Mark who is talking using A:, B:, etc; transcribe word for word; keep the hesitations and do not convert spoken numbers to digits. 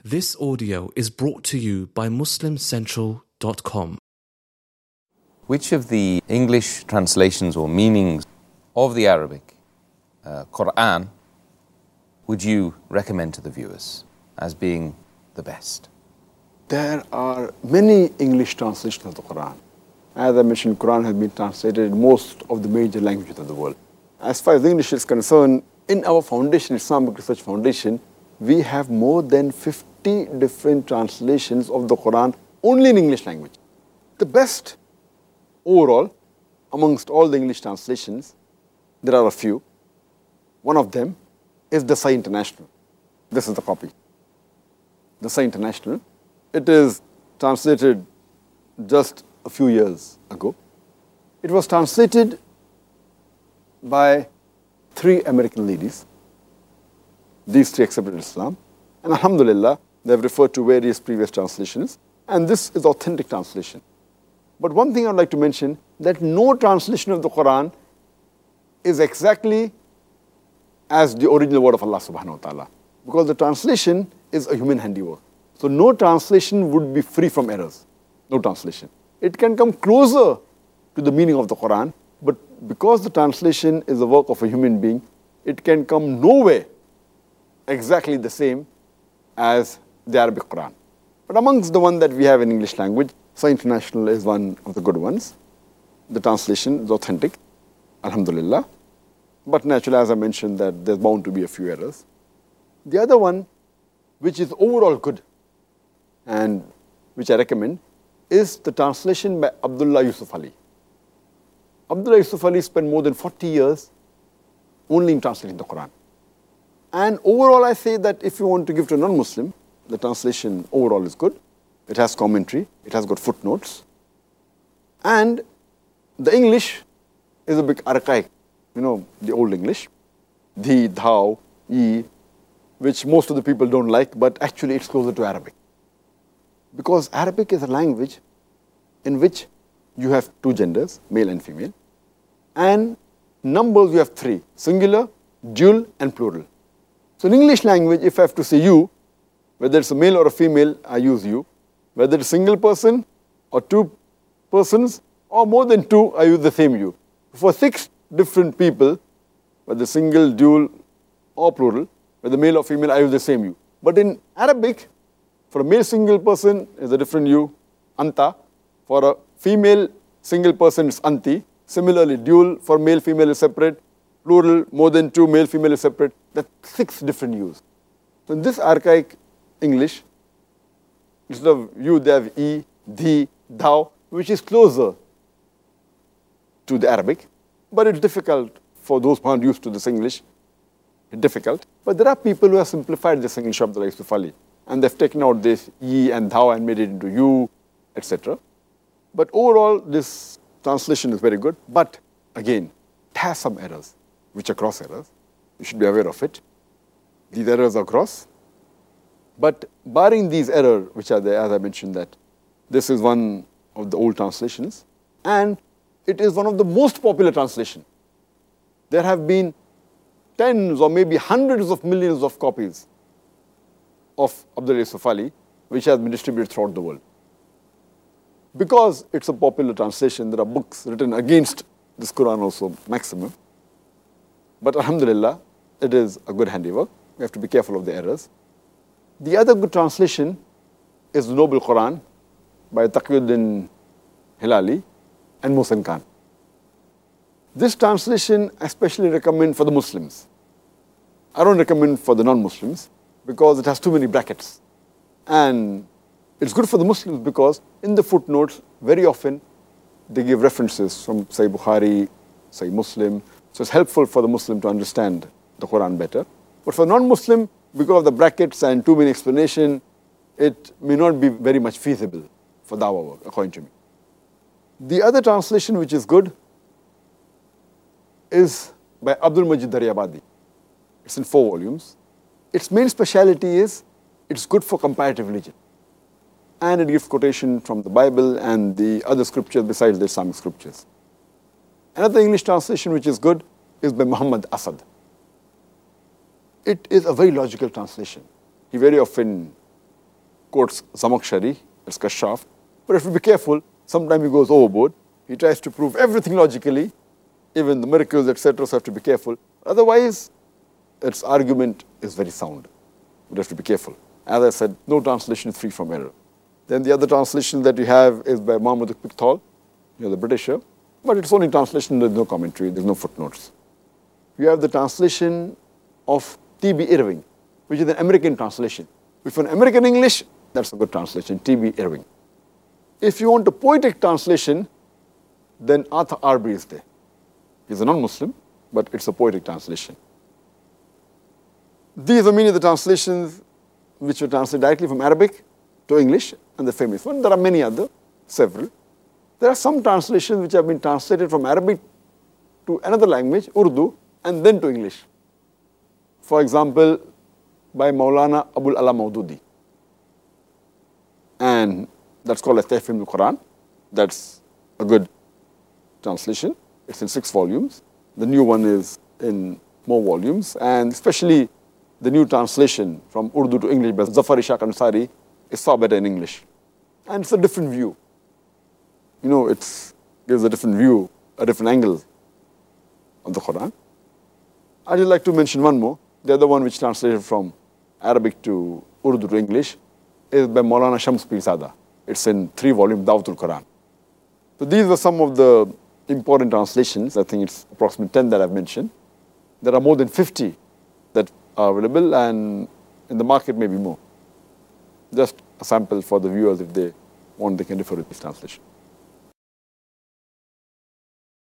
A: This audio is brought to you by Muslim Central dot com.
B: Which of the English translations or meanings of the Arabic uh, Quran would you recommend to the viewers as being the best?
C: There are many English translations of the Quran. As I mentioned, Quran has been translated in most of the major languages of the world. As far as English is concerned, in our foundation, Islamic Research Foundation, we have more than fifty different translations of the Quran only in English language. The best overall, amongst all the English translations, there are a few. One of them is the Sahih International. This is the copy. The Sahih International. It is translated just a few years ago. It was translated by three American ladies. These three accepted Islam. And alhamdulillah, they have referred to various previous translations. And this is authentic translation. But one thing I would like to mention, that no translation of the Quran is exactly as the original word of Allah subhanahu wa ta'ala. Because the translation is a human handiwork. So no translation would be free from errors. No translation. It can come closer to the meaning of the Quran, but because the translation is the work of a human being, it can come nowhere exactly the same as the Arabic Quran. But amongst the one that we have in English language, Sahih International is one of the good ones. The translation is authentic, alhamdulillah. But naturally, as I mentioned, that there's bound to be a few errors. The other one, which is overall good, and which I recommend, is the translation by Abdullah Yusuf Ali. Abdullah Yusuf Ali spent more than forty years only in translating the Quran. And overall, I say that if you want to give to a non-Muslim, the translation overall is good. It has commentary, it has got footnotes. And the English is a bit archaic, you know, the old English. The, thou, ye, which most of the people don't like, but actually it's closer to Arabic. Because Arabic is a language in which you have two genders, male and female. And numbers you have three, singular, dual, and plural. So in English language, if I have to say you, whether it's a male or a female, I use you. Whether it's a single person or two persons or more than two, I use the same you. For six different people, whether single, dual, or plural, whether male or female, I use the same you. But in Arabic, for a male single person, is a different you, anta. For a female single person, it's anti. Similarly, dual for male, female is separate. Plural, more than two, male, female is separate. That's six different yous. So in this archaic English, instead of you, they have e, thee, thou, which is closer to the Arabic. But it's difficult for those who aren't used to this English. It's difficult. But there are people who have simplified this English of Abdullah Yusuf Ali. And they've taken out this ye and thou and made it into you, et cetera. But overall, this translation is very good. But again, it has some errors, which are cross errors. You should be aware of it. These errors are cross. But barring these errors, which are there, as I mentioned, that this is one of the old translations, and it is one of the most popular translations. There have been tens or maybe hundreds of millions of copies of Abdullah Yusuf Ali, which has been distributed throughout the world. Because it's a popular translation, there are books written against this Quran also, maximum. But alhamdulillah, it is a good handiwork. We have to be careful of the errors. The other good translation is the Noble Quran by Taqiyuddin Hilali and Mohsen Khan. This translation I especially recommend for the Muslims. I don't recommend for the non-Muslims because it has too many brackets. And it's good for the Muslims because in the footnotes, very often they give references from Sahih Bukhari, Sahih Muslim. So it's helpful for the Muslim to understand the Quran better. But for non-Muslim, because of the brackets and too many explanation, it may not be very much feasible for dawah work, according to me. The other translation which is good is by Abdul Majid Daryabadi. It's in four volumes. Its main speciality is it's good for comparative religion. And it gives quotation from the Bible and the other scriptures besides the Islamic scriptures. Another English translation which is good is by Muhammad Asad. It is a very logical translation. He very often quotes Zamakhshari, it's Kashaf. But if you be careful, sometimes he goes overboard. He tries to prove everything logically, even the miracles, et cetera, so have to be careful. Otherwise, its argument is very sound. You have to be careful. As I said, no translation is free from error. Then the other translation that you have is by Mahmoud Pickthall, you know, the Britisher, but it's only translation, there's no commentary, there's no footnotes. You have the translation of T B Irving, which is an American translation. If an American English, that's a good translation, T B Irving. If you want a poetic translation, then Arthur Arby is there. He's a non-Muslim, but it's a poetic translation. These are many of the translations which were translated directly from Arabic to English, and the famous one. There are many other, several. There are some translations which have been translated from Arabic to another language, Urdu, and then to English. For example, by Maulana Abul Ala Maududi. And that's called as Tahfim al-Quran. That's a good translation. It's in six volumes. The new one is in more volumes, and especially the new translation from Urdu to English by Zafar Ishaq Ansari is far better in English. And it's a different view. You know, it gives a different view, a different angle of the Quran. I'd just like to mention one more. The other one which translated from Arabic to Urdu to English is by Maulana Shams Pirzada. It's in three volumes, Dawtul Quran. So these are some of the important translations. I think it's approximately ten that I've mentioned. There are more than fifty that are available, and in the market maybe more. Just a sample for the viewers, if they want, they can refer to this translation.